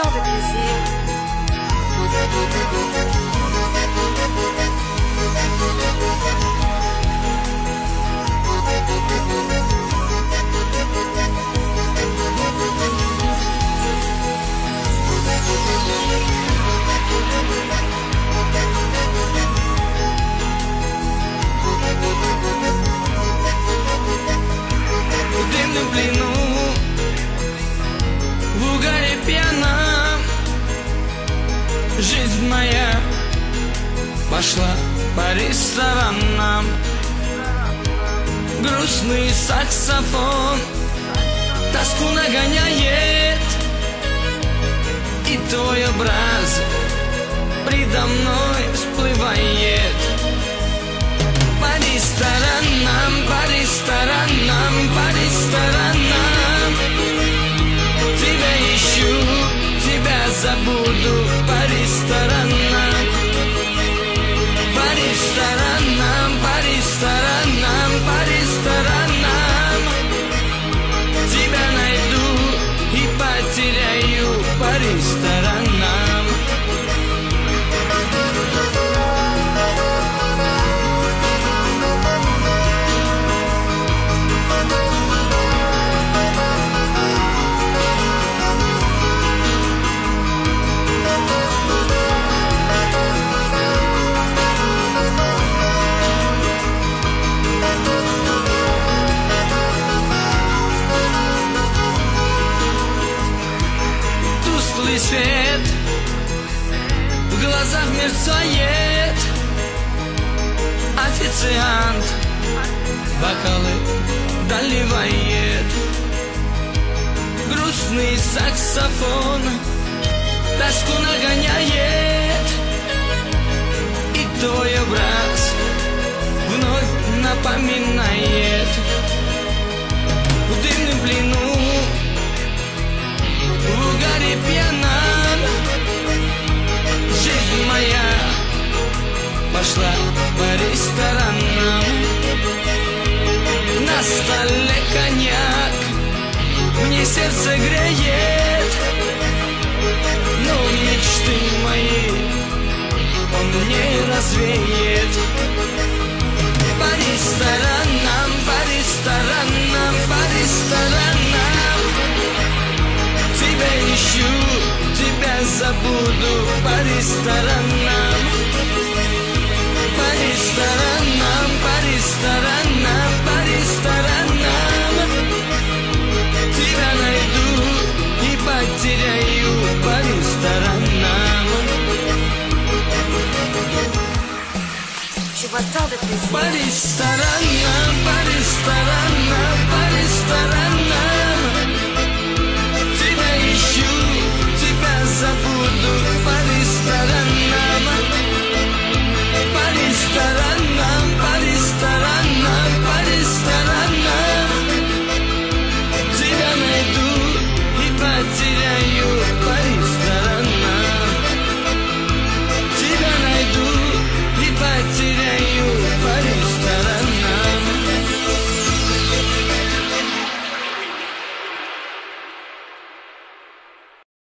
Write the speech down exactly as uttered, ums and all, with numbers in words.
de plaisir. В дымном плену, в угаре пьяном, жизнь моя пошла по ресторанам. Грустный саксофон тоску нагоняет, и твой образ предо мной всплывает. По ресторанам, по ресторанам, по ресторанам тебя ищу, тебя забуду. По ресторанам, по ресторанам, по ресторанам, по ресторанам тебя найду и потеряю. По ресторанам. Свет в глазах мерцает, официант бокалы доливает. Грустный саксофон тоску нагоняет, и твой образ вновь напоминает. В дымном плену, в угаре пьяном, жизнь моя пошла по ресторанам. На столе коньяк мне сердце греет, но мечты мои он не развеет. По ресторанам, по ресторанам, по ресторанам тебя ищу, тебя забуду. По ресторанам, по ресторанам, по ресторанам, по ресторанам тебя найду и потеряю. По ресторанам. Живота de plaisir. По ресторанам, по ресторанам, по ресторанам